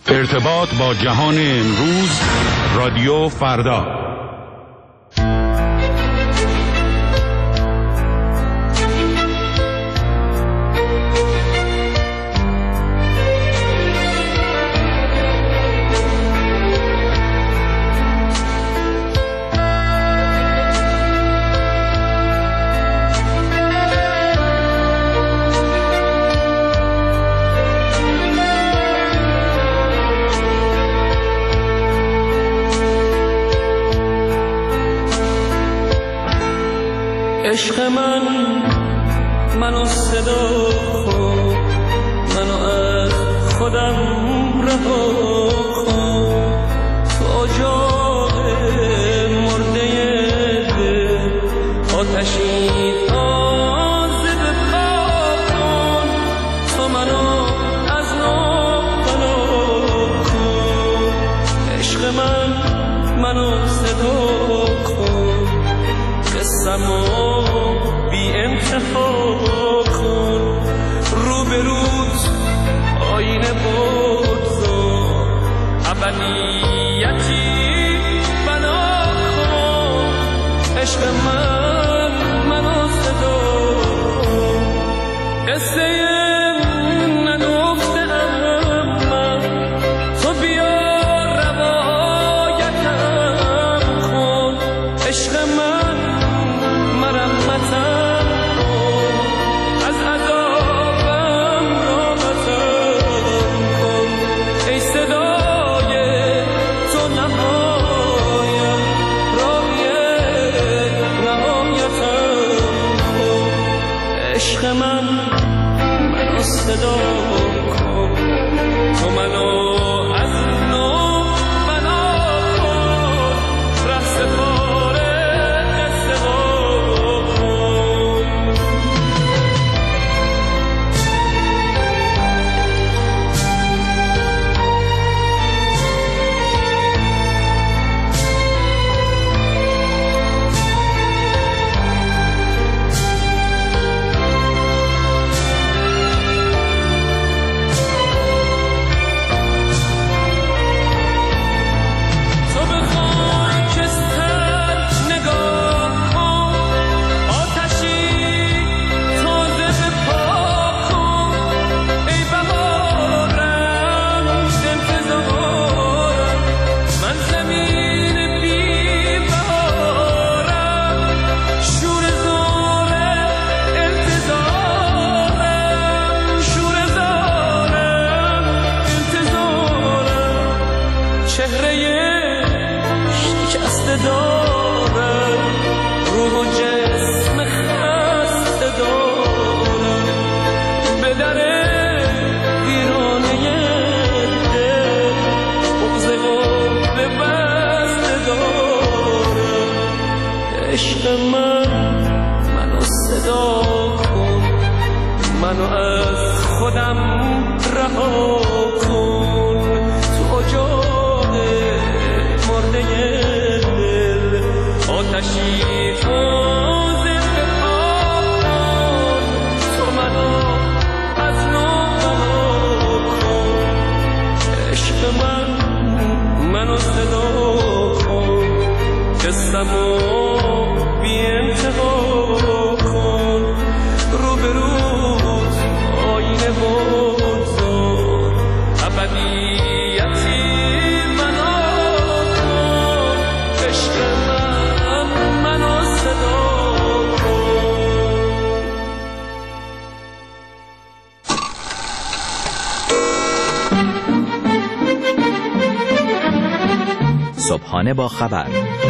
ارتباط با جهان امروز، رادیو فردا. عشق منو صدا کن، منو از خودم رها کن، تو اجاق مرده دل آتشی تازه بپا کن، تو منو از نو بنا کن. عشق منو صدا کن، قصه‌مو بی انتها کن، رو به روز آینه بگذار، ابدیتی بنا کن. عشق منو صدا کن، قصه نگفته‌ام من، تو بیا روایتم کن. عشق مرمتم کن، از عذابم راحتم کن. ای صدای تو نهایم، راهی رهایتم کن. عشق منو صدا کن، تو منو از نو بنا کن. رهسپار منو صدا کن، منو از خودم رها کن. تو اجاق مرده دل آتشی تازه بپا کن، تو منو از نو بنا کن. عشق منو صدا کن، قصه‌مو بی انتها کن، رو به روز آینه بگذار، ابدیتی بنا کن. عشق منو صدا کن. صبحانه با خبر،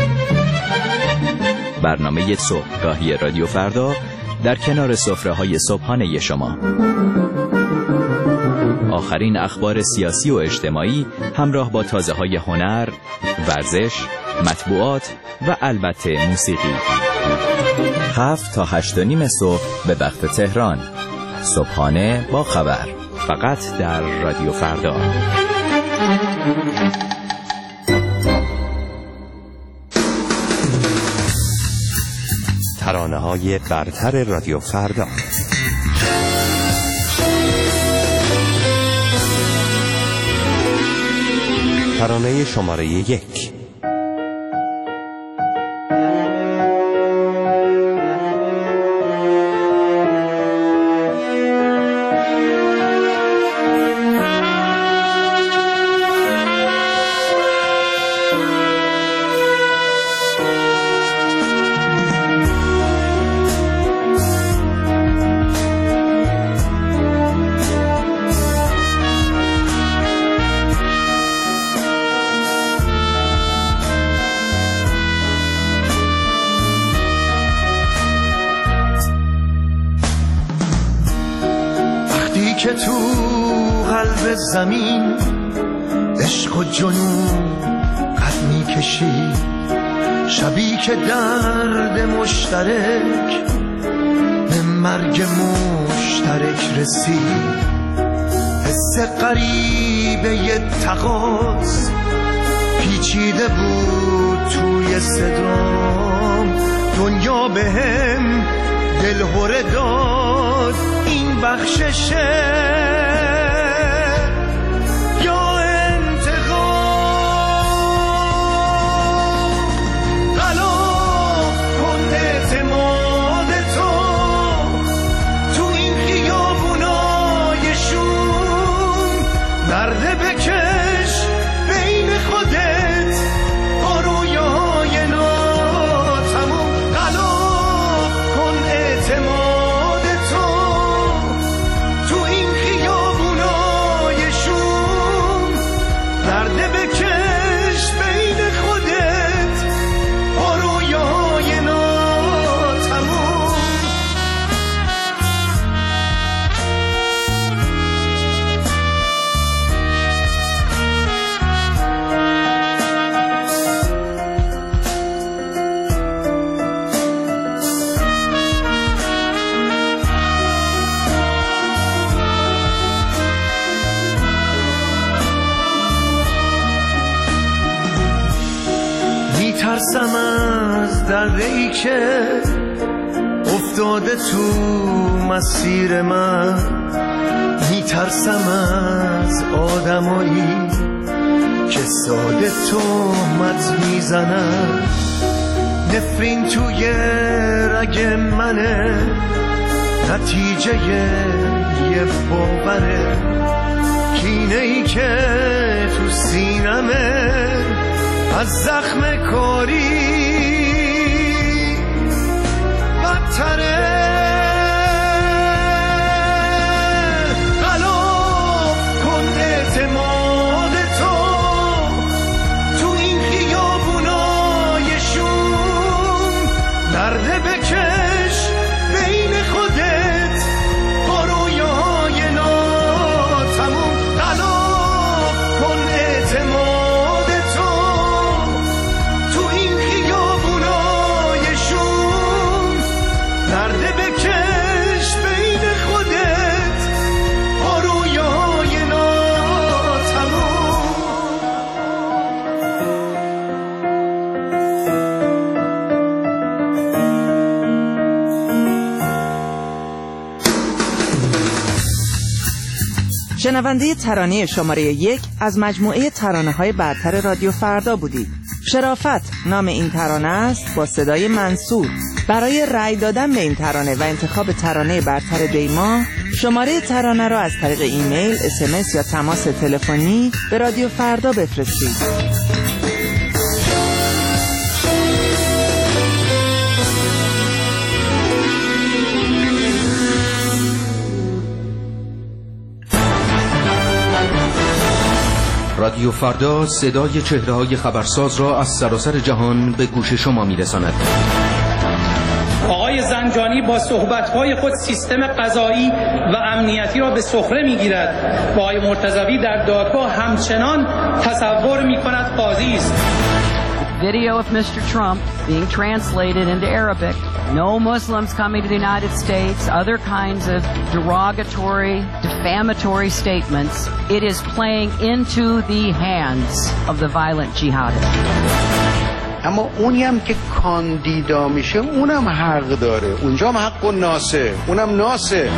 برنامه صبحگاهی رادیو فردا در کنار سفره‌های صبحانه شما. آخرین اخبار سیاسی و اجتماعی همراه با تازه‌های هنر، ورزش، مطبوعات و البته موسیقی. 7 تا 8:30 صبح به وقت تهران. صبحانه با خبر، فقط در رادیو فردا. ترانه‌های برتر رادیو فردا. ترانه شماره 1. که تو قلب زمین عشق و جنون قد میکشی، شبی که درد مشترک به مرگ مشترک رسید، حس غریبه ی تقاض پیچیده بود توی صدام، دنیا بهم دلهره داد این بخششه یا انتقام، غلاف کن اعتماد تو این خیابونای شوم، نرده بکش بین خودت با رویای ناتموم، غلاف کن اعتماد ترسم از دره‌ای که افتاده تو مسیر من، میترسم از آدمایی که ساده تهمت میزنن، نفرین توی رگ منه نتیجه یه باوره، کینه‌ای که تو سینمه از زخم کاری بدتره، غلاف کن اعتماد تو این خیابونای شوم، نرده بکش بین خودت با رویای ناتموم، غلاف کن اعتماد شنونده ترانه شماره 1 از مجموعه ترانه‌های برتر رادیو فردا بودید. شرافت نام این ترانه است با صدای منصور. برای رأی دادن به این ترانه و انتخاب ترانه برتر دیما، شماره ترانه را از طریق ایمیل، SMS یا تماس تلفنی به رادیو فردا بفرستید. رادیو فردا صدای چهره‌های خبرساز را از سراسر جهان به گوش شما می‌رساند. آقای زنجانی با صحبت‌های خود سیستم قضایی و امنیتی را به سخره می‌گیرد و آقای مرتضوی در دادگاه همچنان تصور می‌کند قاضی است. Video of Mr. Trump being translated into Arabic. No Muslims coming to the United States, other kinds of derogatory, defamatory statements. It is playing into the hands of the violent jihadists. اما اونی هم که کاندیدا میشه اونم حق داره، اونجا هم حق و ناسه، اونم ناسه.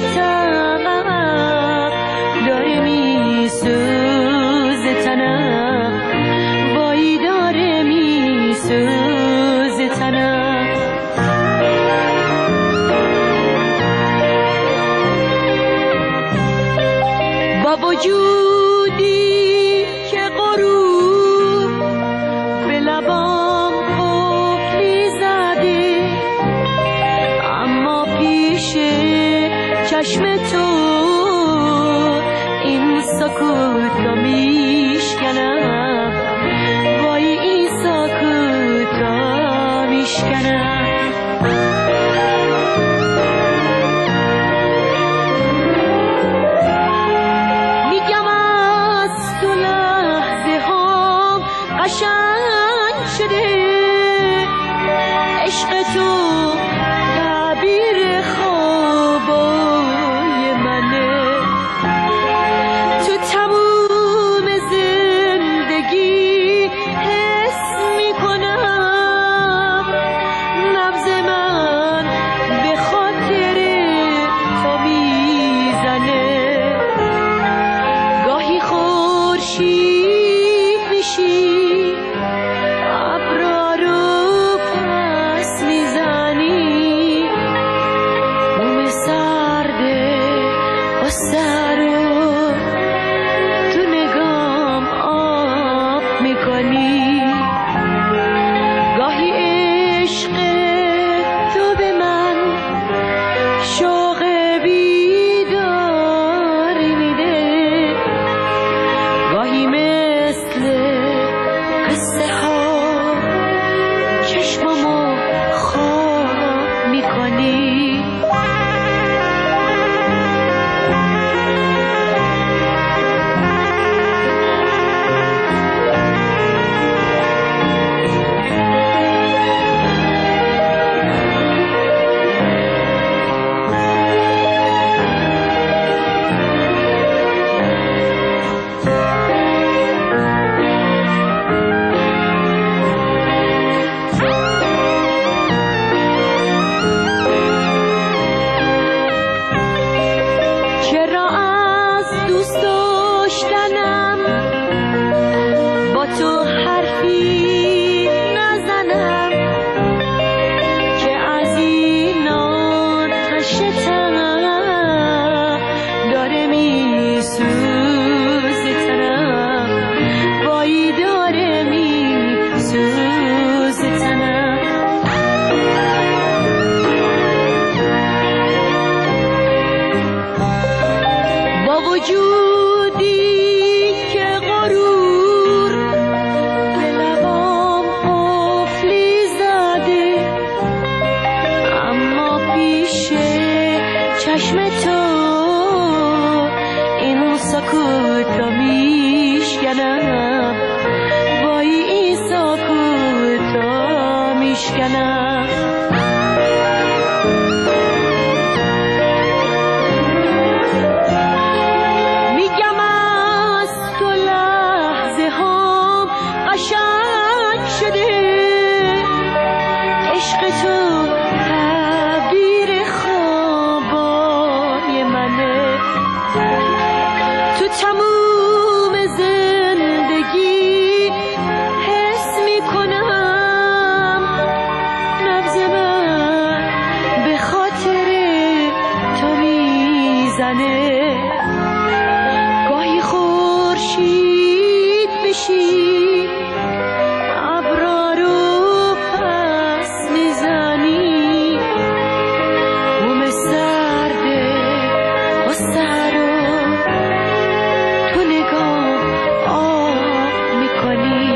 تمام داره میسوزه تنم وای داره میسوزه تنم با وجودی که غروب به لبام قفلی زده اما پیش چشم تو این سکوت رو میشکنم وای این سکوت رو میشکنم میگم از تو لحظه هم قشنگ شده عشق تو تعبیر خوابای منه تو تموم زندگی حس میکنم نبض من به خاطر تو میزنه گاهی خورشید میشی ابرا رو پس میزنی موم سرده غصه رو تو نگام آب میکنی گاهی عشق تو به من شوق بیداری میده گاهی مثل قصه ها چشممو خواب میکنی چرا از دوست داشتنم با تو حرفی نزنم که از این آتش تنم داره میسوزه تنم وای داره میسوزه تنم با وجودی که غرور به لبام قفلی زده اما پیش چشم تو این سکوت رو میشکنم وای این سکوت رو میشکنم میگم از تو لحظه هم قشنگ شده عشق تو تعبیر خوابای منه تو تموم زندگی حس میکنم نبض من به خاطر تو میزنه گاهی خورشید میشی ابرا رو پس میزنی موم سرده غصه رو تو نگاه آب میکنی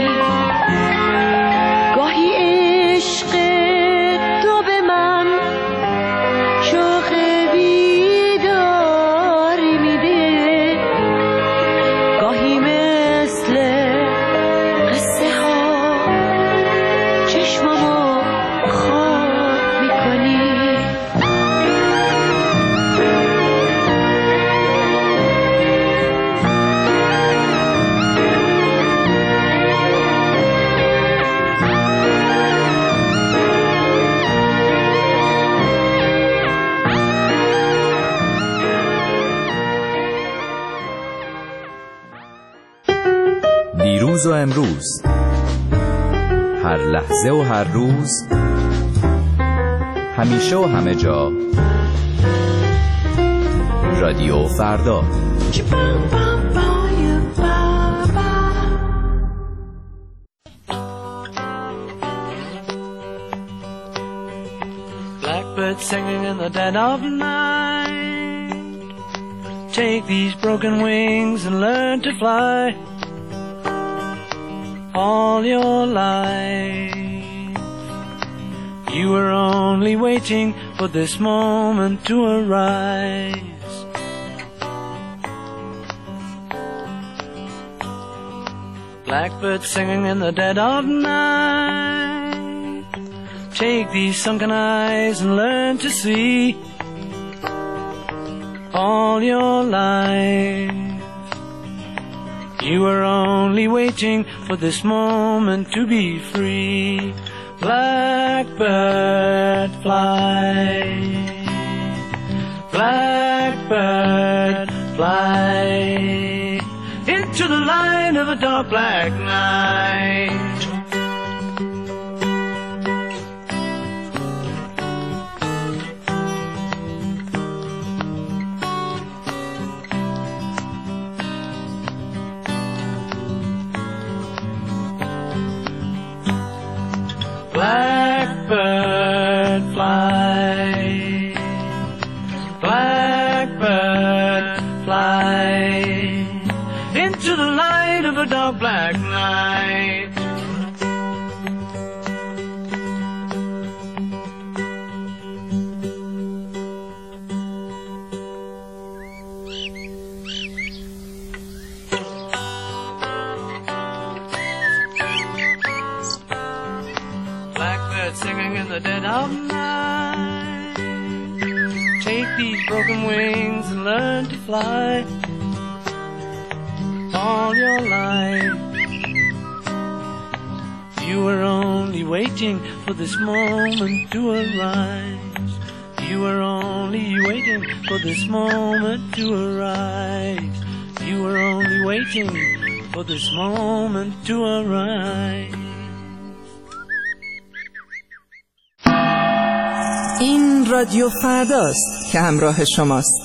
گاهی عشق تو به من شوق بیداری میده گاهی مثل قصه ها چشممو خواب میکنی دیروز و امروز، هر لحظه و هر روز، همیشه و همه جا. رادیو فردا. Blackbird singing in the dead of night. Take these broken wings and learn to fly. All your life you were only waiting for this moment to arise. Blackbird singing in the dead of night. Take these sunken eyes and learn to see. All your life you were only waiting for this moment to be free. Blackbird fly, blackbird fly into the light of a dark black night. Blackbird fly, blackbird fly into the light of a dark black night. Singing in the dead of night. Take these broken wings and learn to fly. All your life you were only waiting for this moment to arise. You were only waiting for this moment to arise. You were only waiting for this moment to arise. این رادیو فرداست که همراه شماست.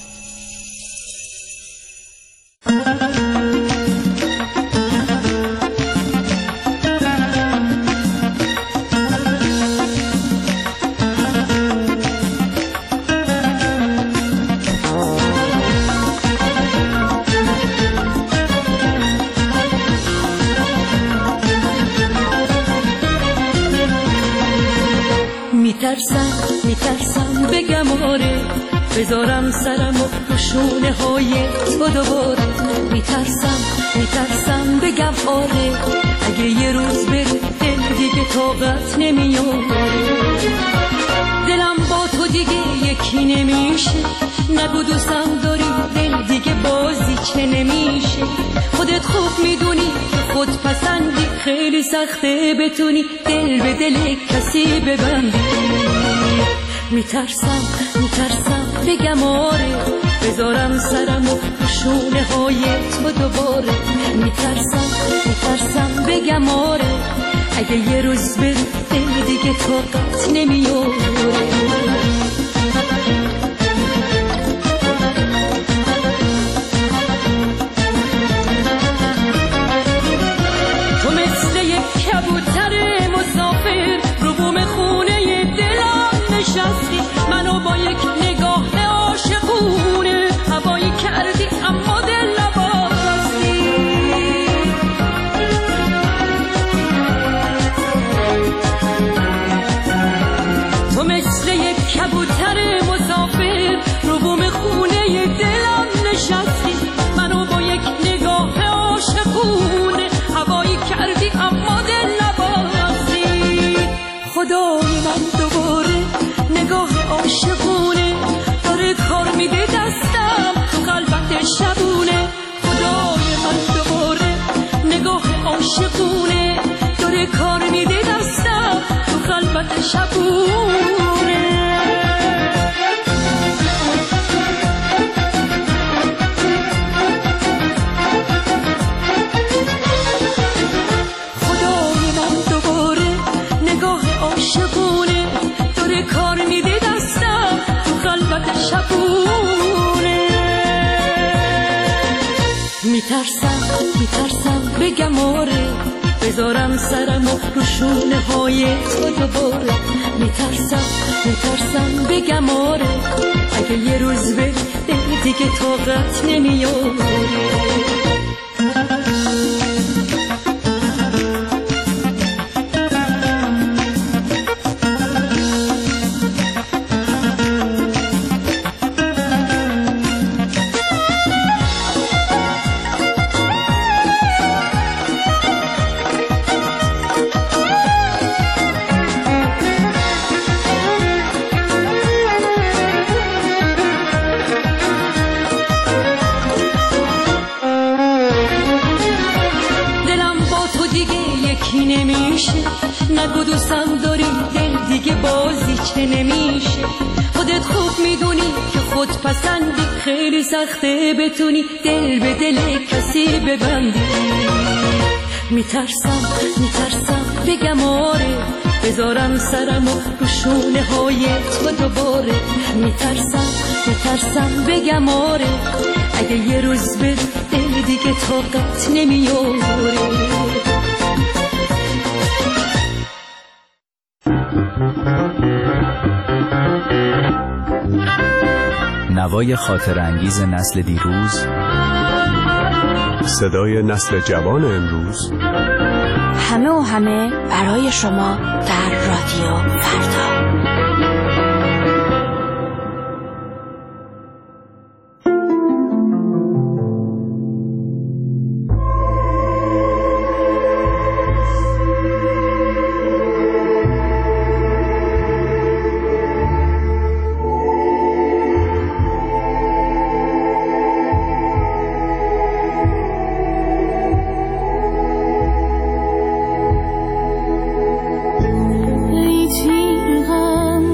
میترسم بگم آره، بذارم سرمو رو شونه های تو دوباره. میترسم بگم آره، اگه یه روز بری دل دیگه طاقت نمیاره. دلم با تو دیگه یکی نمیشه، نگو دوستم داری دل دیگه بازی چه نمیشه. خودت خوب میدونی خود پسندی، خیلی سخته بتونی دل به دل کسی ببندی. میترسم بگم آره، بذارم سرمو رو شونه های تو دوباره. میترسم بگم آره، اگه یه روز بری دل دیگه طاقت نمیاره. تو مثل یک کبوتر مسافر رو بوم خونه دلم نشستی. منو با یک نگاه عاشقونه هوایی کردی اما دل نباستی. تو مثل یک کبوتر مسافر رو بوم خونه دلم نشستی. منو با یک نگاه عاشقونه هوایی کردی اما دل نباستی. خدای من دوباره نگاه عاشقونه داره کار میده دستم تو قلبت شبونه. خدای من دوباره نگاه عاشقونه داره کار میده دستم تو قلبت شبونه. میترسم بگم آره، بذارم سرمو رو شونه های تو دوباره. میترسم بگم آره، اگه یه روز بری دیگه طاقت نمیاره. نگو دوستم داری دل دیگه بازی چه نمیشه. خودت خوب میدونی که خود پسندی، خیلی سخته بتونی دل به دل کسی ببندی. میترسم بگم آره، بذارم سرمو رو شونه های تو دوباره. میترسم بگم آره، اگه یه روز بری دل دیگه طاقت نمیاره. نوای خاطر انگیز نسل دیروز، صدای نسل جوان امروز، همه برای شما در رادیو فردا. ای تیر غم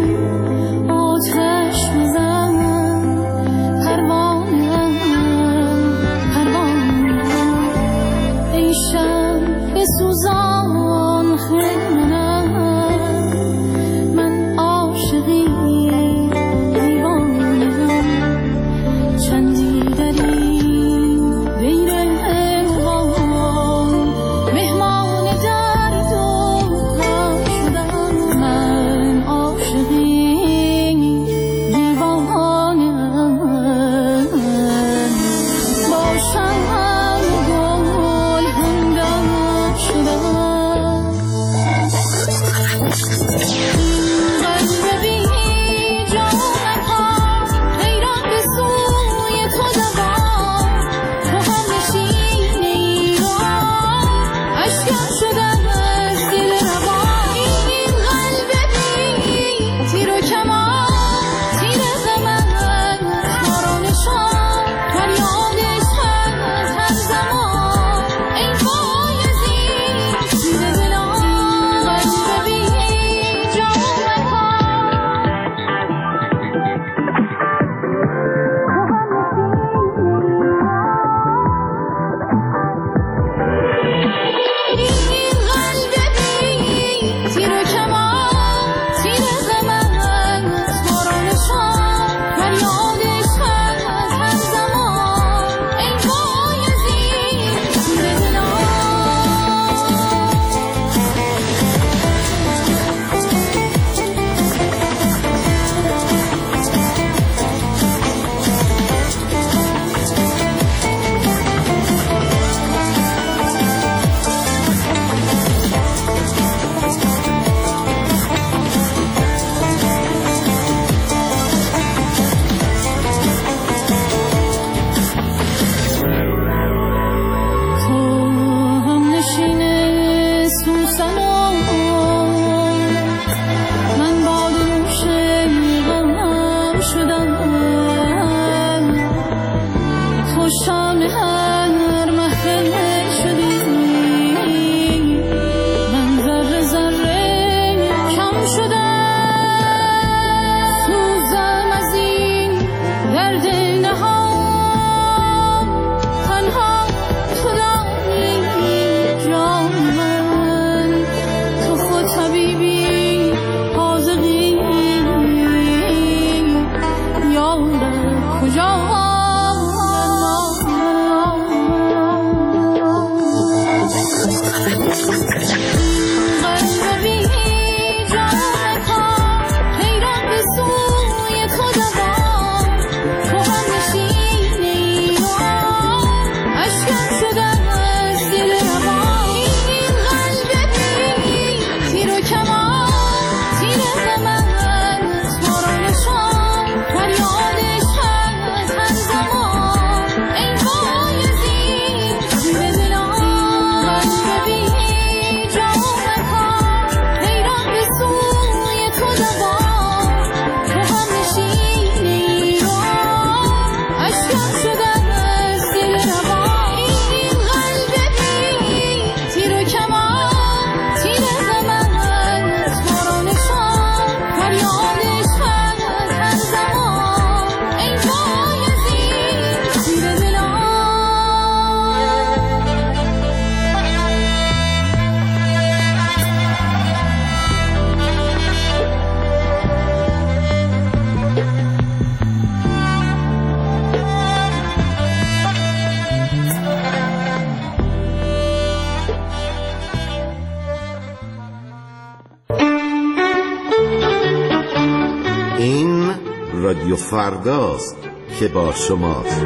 رادیو فرداست که با شماست.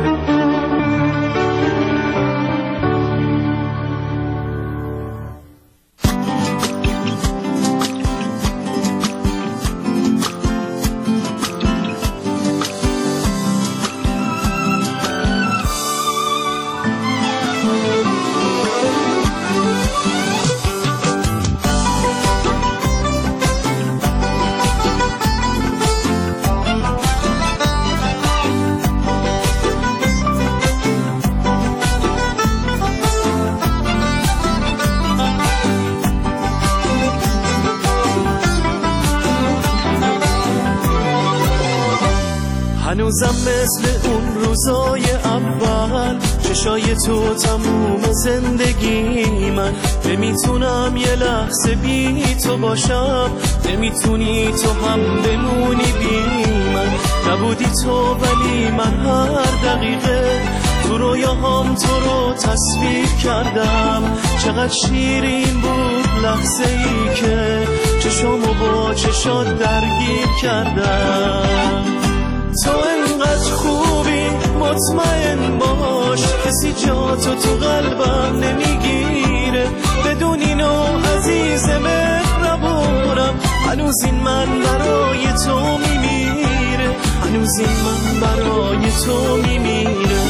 هنوزم مثل اون روزای اول چشای تو تموم زندگی من، نمیتونم یه لحظه بی تو باشم، نمیتونی تو هم بمونی بی من. نبودی تو ولی من هر دقیقه تو رویاهام تو رو تصویر کردم. چقدر شیرین بود لحظه ای که چشامو با چشات درگیر کردم. تو انقدر خوبی مطمئن باش، کسی جاتو تو قلبم نمیگیره. بدون اینو عزیز مهربونم، هنوز این من برای تو میمیره، هنوز این من برای تو میمیره.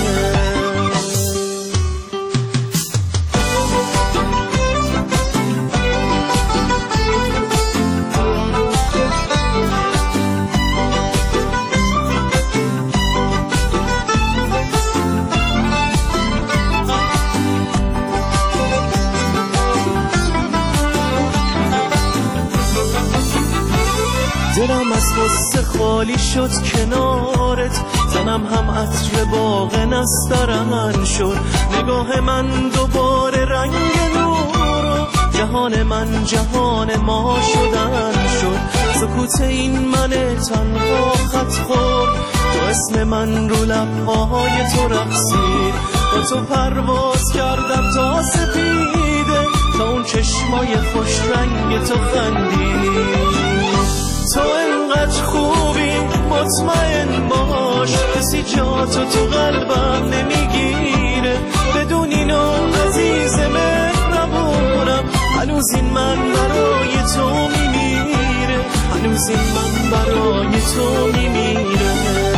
دلم از غصه خالی شد کنارت، تنم هم عطر باغ نسترن شد. نگاه من دوباره رنگ نور، جهان من جهان ما شدن شد. سکوت این من تنها خط خورد، تو اسم من رو لبهای تو رقصید. با تو پرواز کردم تا سپیده، تا اون چشمای خوش رنگ تو خندید. تو انقدر خوبی مطمئن باش، کسی جاتو تو قلبم نمیگیره. بدون اینو عزیز مهربونم، هنوز این من برای تو میمیره، هنوز این من برای تو میمیره.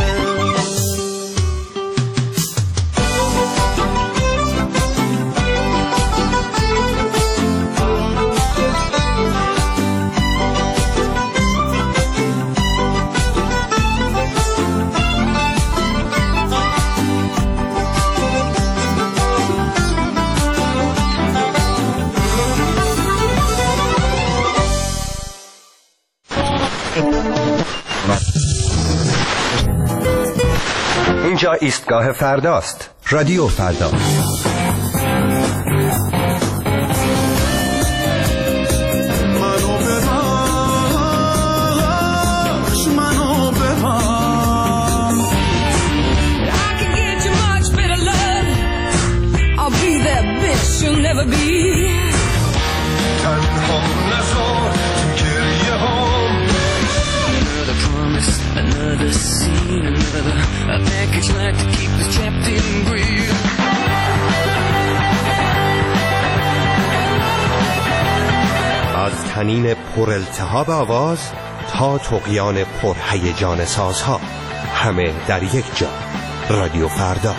اینجا ایستگاه فرداست، رادیو فردا. از تنین پر التهاب آواز تا طغیان پر هیجان سازها، همه در یک جا. رادیو فردا.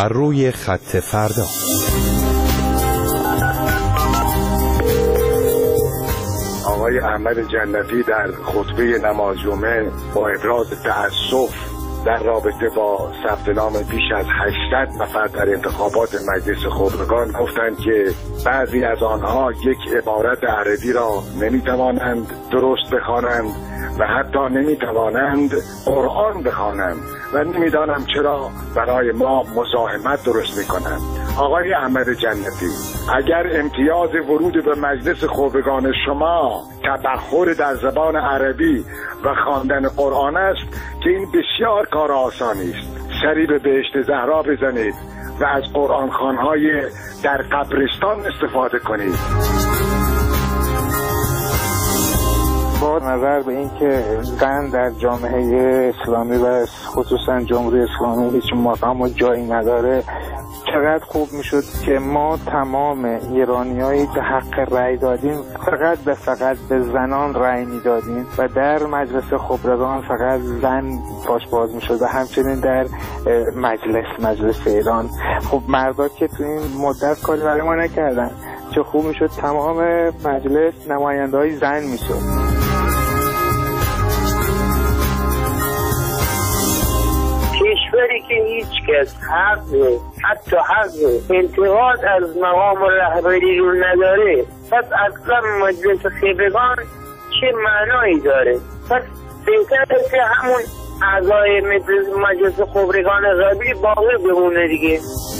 بر روی خط فردا. آقای احمد جنتی در خطبه نماز جمعه با ابراز تأسف در رابطه با ثبت نام بیش از 800 نفر در انتخابات مجلس خبرگان گفتند که بعضی از آنها یک عبارت عربی را نمیتوانند درست بخوانند و حتی نمیتوانند قرآن بخوانند و نمیدانم چرا برای ما مزاحمت درست میکنند. آقای احمد جنتی، اگر امتیاز ورود به مجلس خبرگان شما تبحر در زبان عربی و خواندن قرآن است که این بسیار کار آسانی است، سری به بهشت زهرا بزنید و از قرآن خوانهای در قبرستان استفاده کنید. با نظر به اینکه زن در جامعه اسلامی و خصوصا جمهوری اسلامی هیچ مقام و جایی نداره، چقدر خوب میشد که ما تمام ایرانیایی که حق رأی دادیم فقط به زنان رأی میدادیم و در مجلس خبرگان فقط زن پاش باز میشد و همچنین در مجلس ایران. خب مردا که تو این مدت کاری برای ما نکردن، چه خوب میشد تمام مجلس نماینده‌های زن میشد. کشوری که هیچ کس حتی حق انتقاد از مقام رهبری رو نداره، پس اصلا مجلس خبرگان چه معنایی داره؟ پس بهتره که همون اعضای مجلس خبرگان قبلی باقی بمونه دیگه.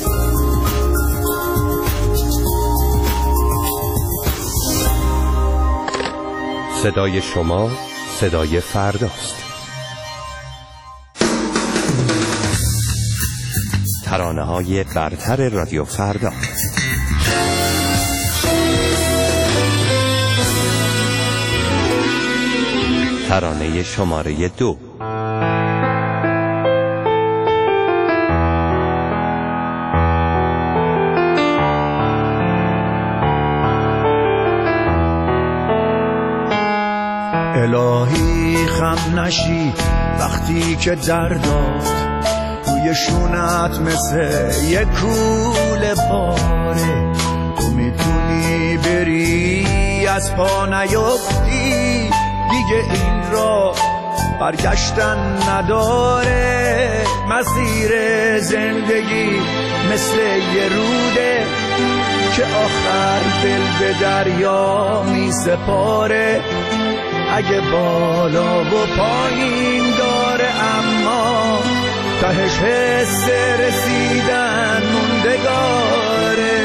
صدای شما صدای فرداست. ترانه‌های برتر رادیو فردا. ترانه شماره 2. الهی خم نشی وقتی که درداد روی شونت مثل یک کوله پاره، تو میتونی بری از پا نیفتی، دیگه این را برگشتن نداره. مسیر زندگی مثل یه روده که آخر دل به دریا می سپاره. اگه بالا و پایین داره اما تهش حس رسیدن موندگاره.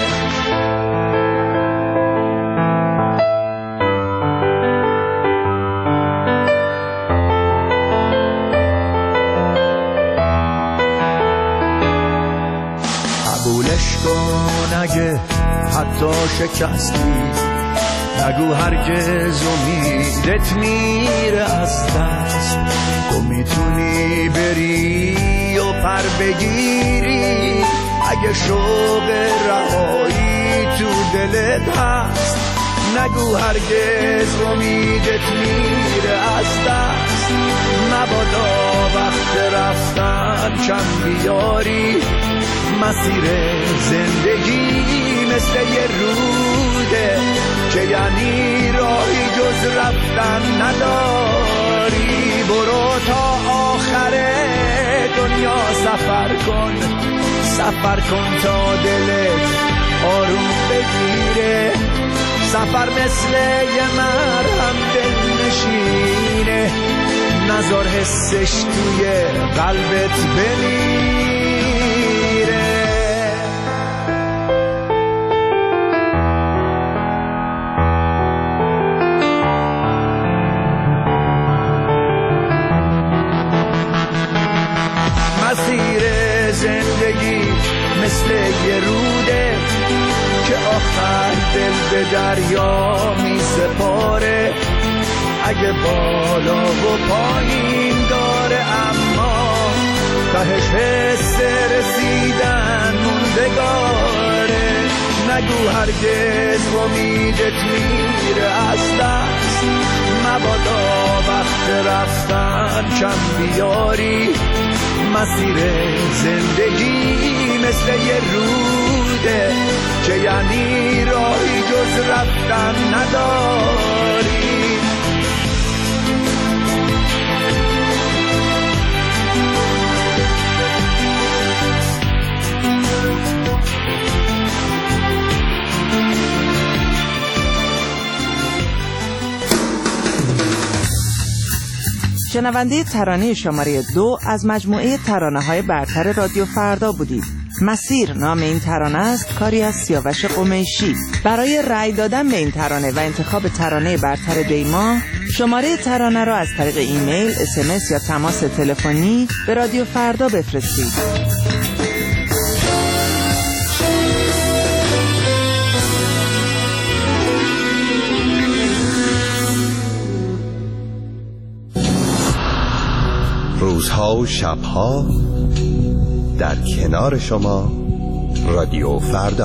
قبولش کن اگه حتی شکستی، نگو هرگز امیدت میره از دست. تو میتونی بری و پر بگیری اگه شوق رهایی تو دلت هست. نگو هرگز امیدت میره از دست. مبادا وقت رفتن کم بیاری. مسیر زندگی مثل یه روده که یعنی راهی جز رفتن نداری. برو تا آخر دنیا سفر کن تا دلت آروم بگیره. سفر مثل یه مرهم دل نشینه، نذار حسش توی قلبت بمیره. مسیر زندگی مثل یه روده که آخر دل به دریا می سپاره. اگه بالا و پایین داره اما تهش حس رسیدن موندگاره. نگو هرگز امیدت میره از دست. مبادا وقت رفتن کم بیاری. مسیر زندگی مثل یه روده که یعنی راهی جز رفتن نداری. شنونده ترانه شماره 2 از مجموعه ترانه‌های برتر رادیو فردا بودید. مسیر نام این ترانه است، کاری از سیاوش قمیشی. برای رأی دادن به این ترانه و انتخاب ترانه برتر دیما، شماره ترانه را از طریق ایمیل، SMS یا تماس تلفنی به رادیو فردا بفرستید. روزها و شبها در کنار شما رادیو فردا.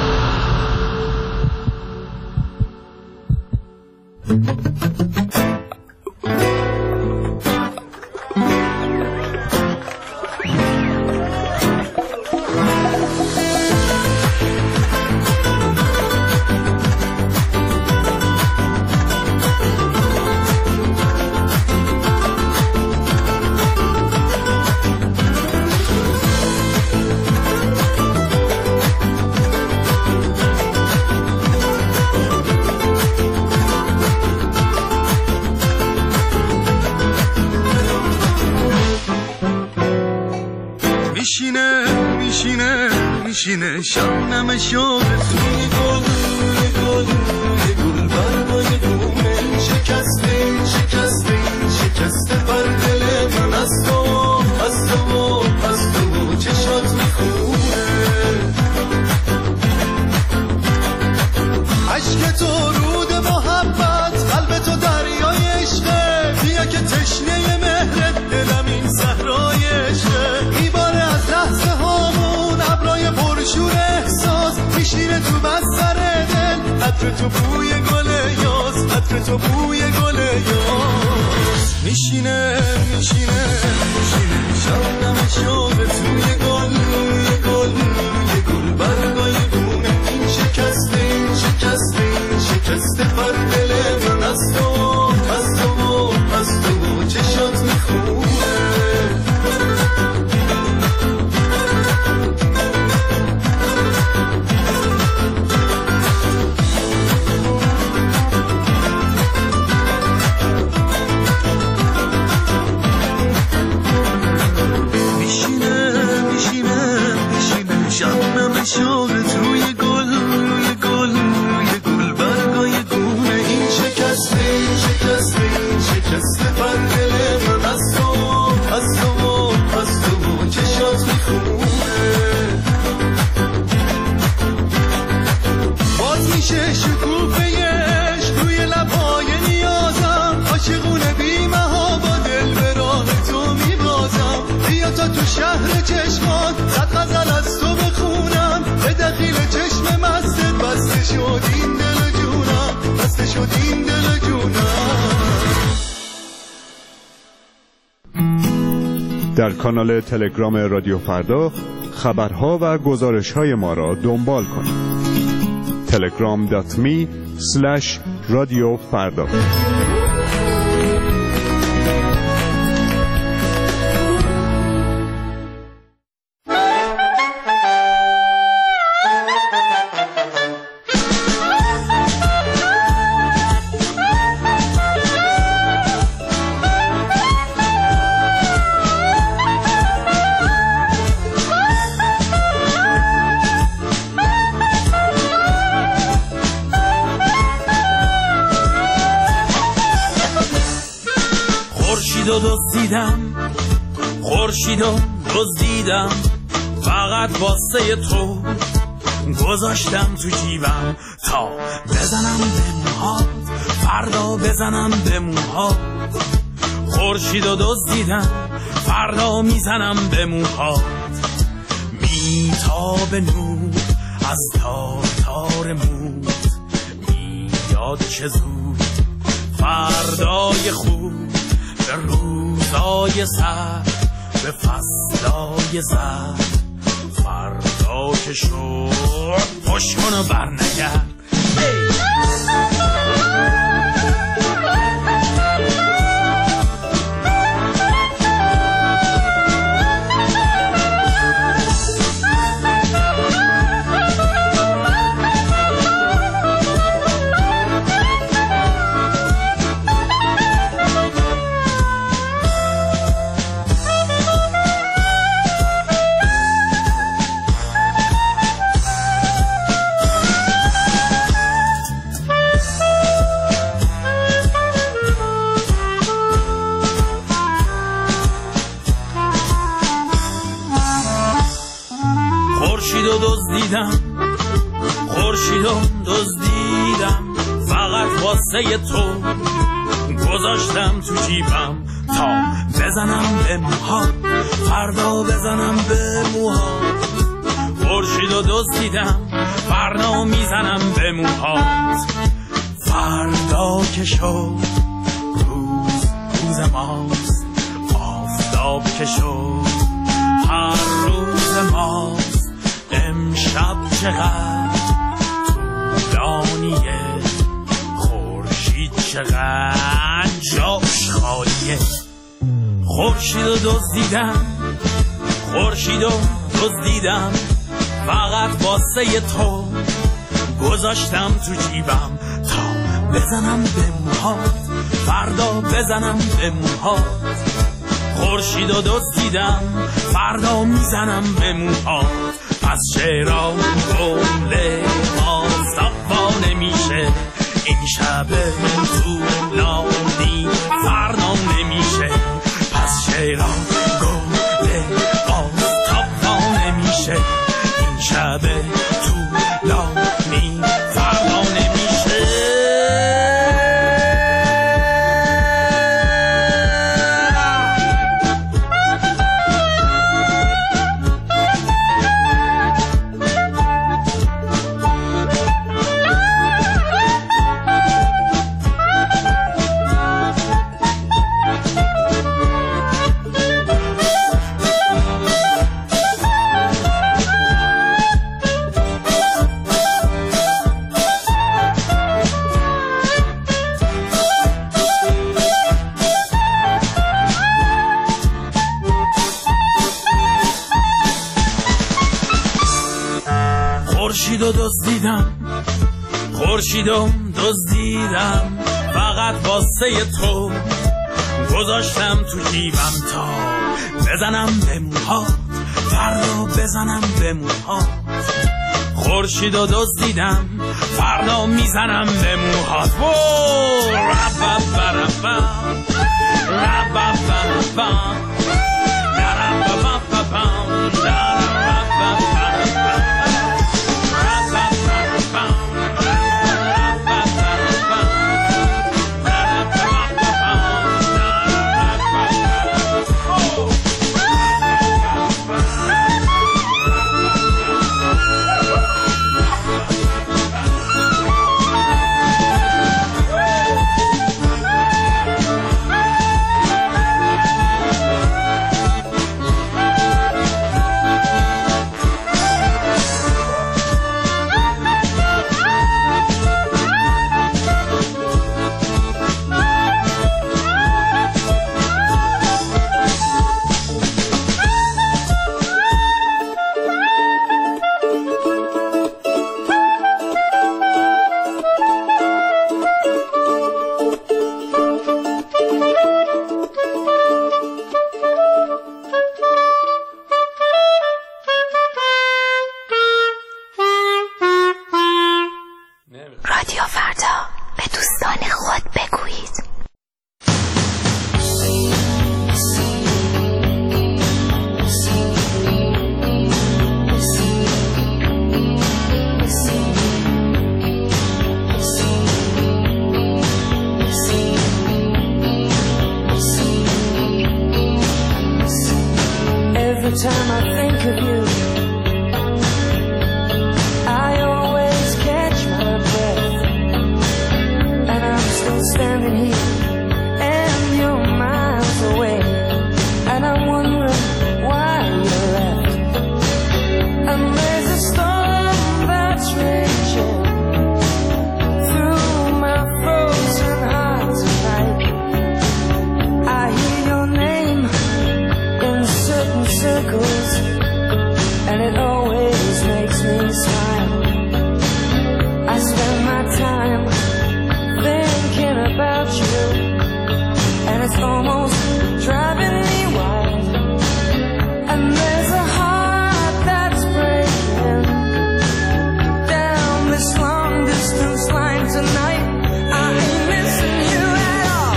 میشینه شبنم شوق توی گل گل گل برگای دومه شکسته بر دل من از تو چشات میخونه عشق تو رود محبت قلب تو دریای عشقه بیا که تشنه مهرت دلم این صحرای عشقه میباره از لحظه هامون ابرای پرشور احساس میشینه تو بستر دل عطر تو بوی گل یاس عطر تو بوی گل یاس میشینه شبنم شوق توی گل برگای گونه این شکسته پر دل من از تو چشات میخونه شبنم شوق توی گل برگای گونه این شکسته پر دل من از تو چشات میخونه باز میشه شکوفه‌اش روی لبهای نیازم عاشقونه بی‌مها با دل به راه تو میبازم بیا تا تو شهر چشمات صد غزل از تو بخونم به دخیل چشم مستت بسته شد این دل جونم در کانال تلگرام رادیو فردا خبرها و گزارش‌های ما را دنبال کنید. telegram.me/رادیو فردا. خورشیدو دزدیدم فقط واسه تو گذاشتم تو جیبم تا بزنم به موهات فردا بزنم به موهات خورشیدو دزدیدم فردا میزنم به موهات میتاب نور از تار موت میاد چه زود فردای خوب به روزای سر به فصلای زر فردا که شد خوش کن و برنگرد. خورشیدو دزدیدم فقط واسه تو گذاشتم تو جیبم تا بزنم به موهات فردا بزنم به موهات. خورشیدو دزدیدم فردا میزنم به موهات. فردا که شد روز ماست آفتاب که شد هر روز ماست. امشب چقدر طولانیه خورشید چقدر جاش خالیه. خورشیدو دزدیدم فقط واسه تو گذاشتم تو جیبم تا بزنم به موهات فردا بزنم به موهات. خورشیدو دزدیدم فردا میزنم به موهات. پس چرا گل آفتابا نمیشه این شب طولانی فردا نمیشه. پس چرا گل آفتابا نمیشه این شب طولانی فردا نمیشه. خورشیدو دزدیدم فقط واسه تو گذاشتم تو جیبم تا بزنم به موهات فردا بزنم به موهات. خورشیدو دزدیدم فردا میزنم به موهات. رادیو فردا به دوستان خود بگویید. Every time I think of you, I always catch my breath, and I'm still standing here, and you're miles away, and I'm wondering why you left. And there's a circles, and it always makes me smile. I spend my time thinking about you, and it's almost driving me wild. And there's a heart that's breaking down this long distance line tonight. I ain't missing you at all.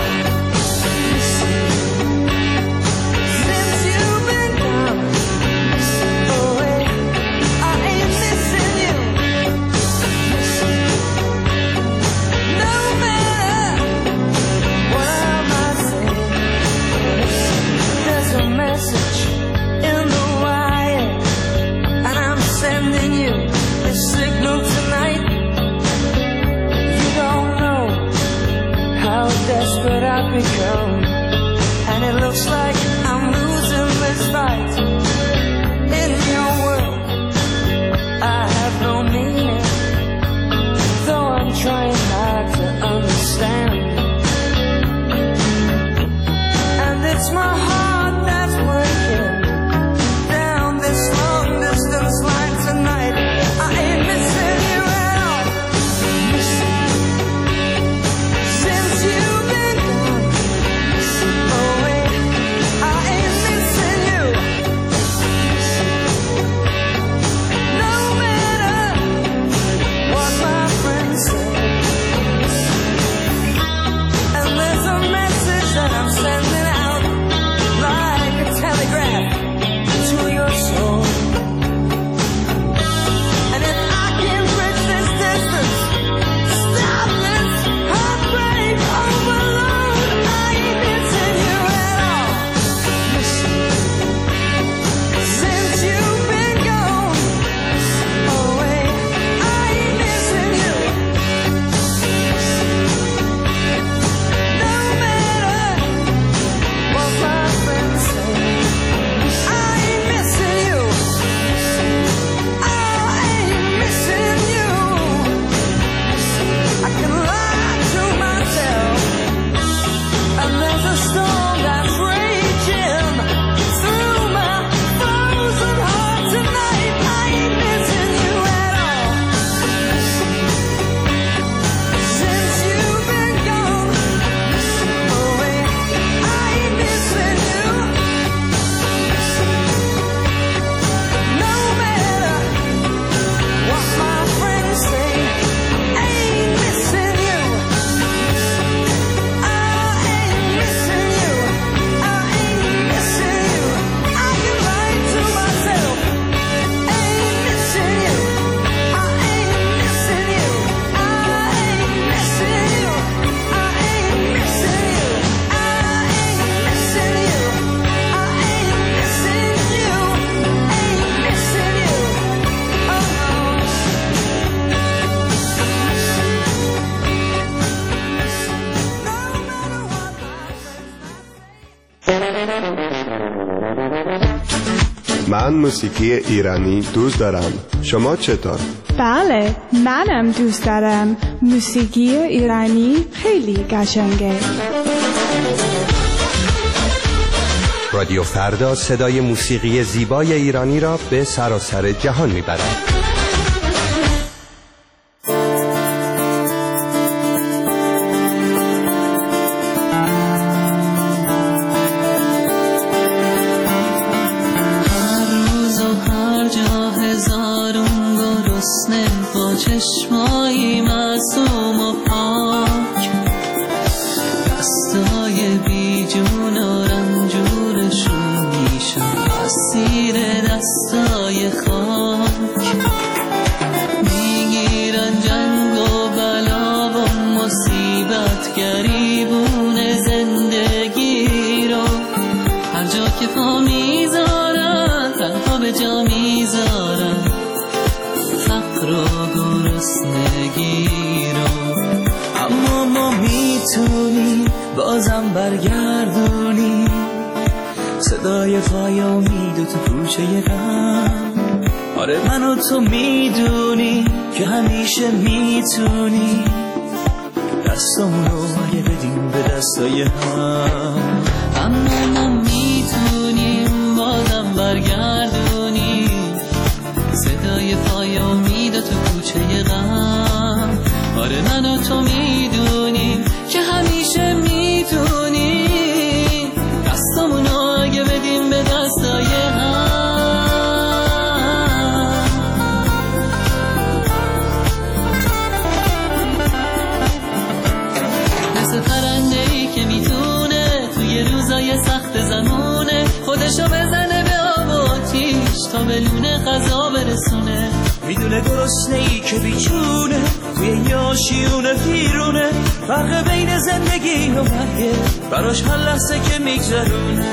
Since you've been gone away, I ain't missing you. No matter what I might say, there's a message in the wire, and I'm sending you a signal tonight. You don't know how desperate I've become, and it looks like I'm losing this fight. In your world, I have no meaning, though I'm trying hard to understand. And it's my heart that's breaking down this long distance line tonight. I ain't missing you at all. Since you've been gone away, I ain't missing you. No matter what my friends say. And there's a message that I'm sending out like a telegraph to your soul. And if I can bridge this distance, stop this heartbreak overload, I ain't missing you at all. Since you've been gone away, I ain't missing you. No matter what my friends say, I ain't missing you. I ain't missing you. I can lie to myself, and there's a storm that's raging through my frozen heart tonight. I ain't missing you at all. Since you've been gone away, I ain't missing you. No matter what my friends say, I ain't missing you. I ain't missing you. I ain't missing you. I can lie to myself. Ain't missing you. I ain't missing you. I ain't missing you. I ain't missing you. I ain't missing you. I ain't missing you. Ain't missing you. Oh من موسیقی ایرانی دوست دارم. شما چطور؟ بله، منم دوست دارم. موسیقی ایرانی خیلی قشنگه. رادیو فردا صدای موسیقی زیبای ایرانی را به سراسر جهان میبرد. چشمایی معصوم و پاک، دستای بی جون و رنجورشون میشن اسیر دستای خاک. میگیرن جنگ و بلا و مصیبت گریبون زندگی رو، هر جا که پا میذارن تنها به جا میذارن فقر و گرسنگی رو. اما ما میتونیم بازم برگردونیم صدای پای امید و تو کوچه غم. آره من و تو میدونی که همیشه میتونی دستمونو اگه بدیم به دستای هم. اما ما میتونیم بازم برگردونیم صدای سخت زنونه خودشو بزنه به آب و آتیش تا به لونه غذا برسونه. میدونه گرسنه‌ای که بیچونه توی یاشیونه پیرونه، فرق بین زندگی و مرگه براش هر لحظه که میگذرونه.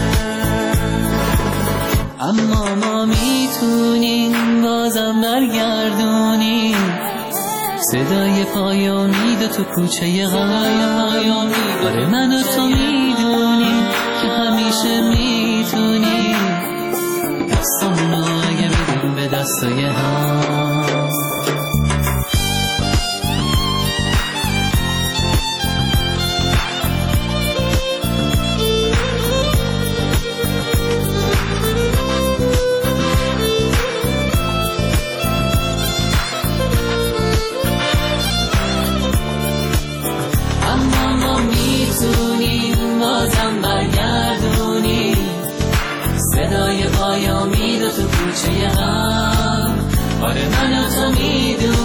اما ما میتونیم بازم برگردونیم صدای پای امید تو کوچه غم. آره من و تو میدونیم که همیشه میتونیم دستامونو اگه بدیم به دستای هم. بازم برگردونی صدای پای امید تو کوچه غم. آره من و تو میدونی